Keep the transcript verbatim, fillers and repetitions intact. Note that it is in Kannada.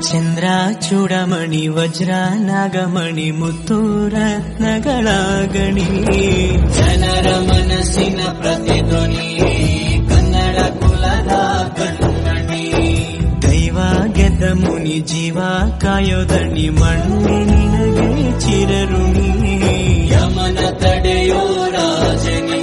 ಚಂದ್ರ ಚೂಡಮಣಿ ವಜ್ರ ನಾಗಮಣಿ ಮುತ್ತು ರತ್ನಗಳ ಗಣಿ ಜನರ ಮನಸ್ಸಿನ ಪ್ರತಿಧ್ವನಿ ಕನ್ನಡ ಕುಲದ ಕಣ್ಮಣಿ ದೈವ ಗೆದ್ದ ಮುನಿ ಜೀವ ಕಾಯೋದಣಿ ಮಣ್ಣಿನಿನಗೆ ಚಿರರುಣಿ ಯಮನ ತಡೆಯೋ ರಾಜನಿ